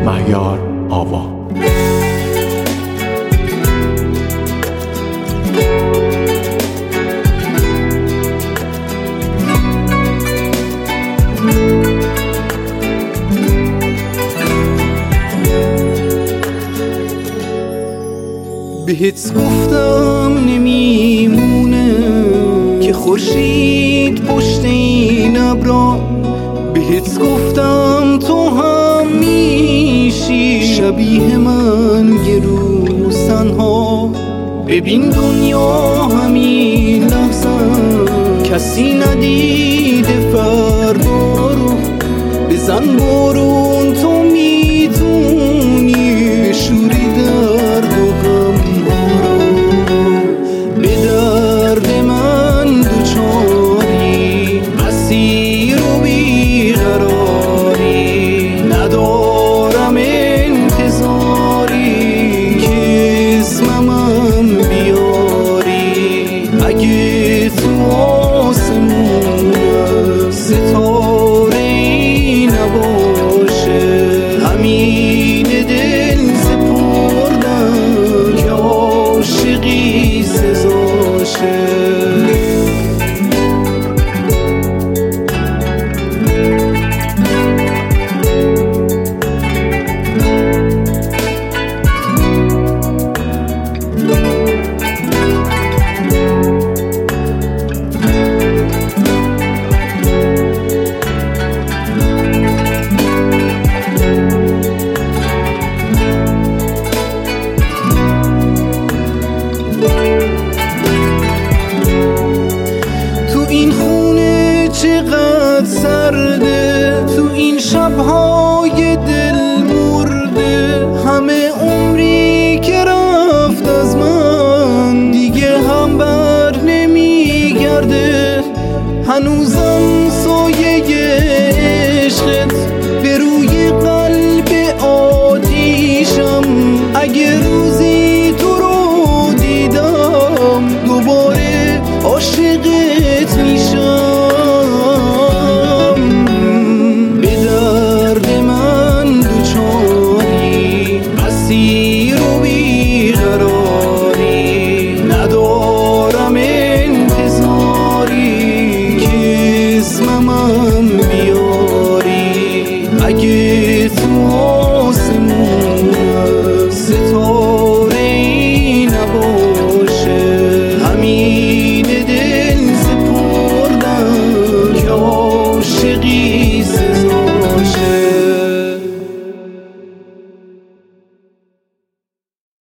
مهیار آوا. بهت گفتم نمیمونه که خورشید پشت این ابرا، بهت گفتم تو هم میشی شبیه من یه روز تنها. ببین دنیا همین لحظه کسی ندیده فردا رو، بزن بارون تو میتونی بشوری درد و غم رو. به درد من دوچاری اسیر و بیقراری، ندارم انتظاری که اسمم بیاری. اگه تو آسمون ستاره‌ای نباشه، همین دل سپردم که عاشقی سزاشه. این خونه چقدر سرده، تو این شبهای دل مرده، همه عمری که رفت از من دیگه هم بر نمیگرده. هنوزم سایه عشقت به روی قلب آتیشم، اگه روزی تو رو دیدم دوباره عاشقت میشم. به درد من دوچاری اسیر و بیقراری، ندارم انتظاری که اسمم بیاری. اگه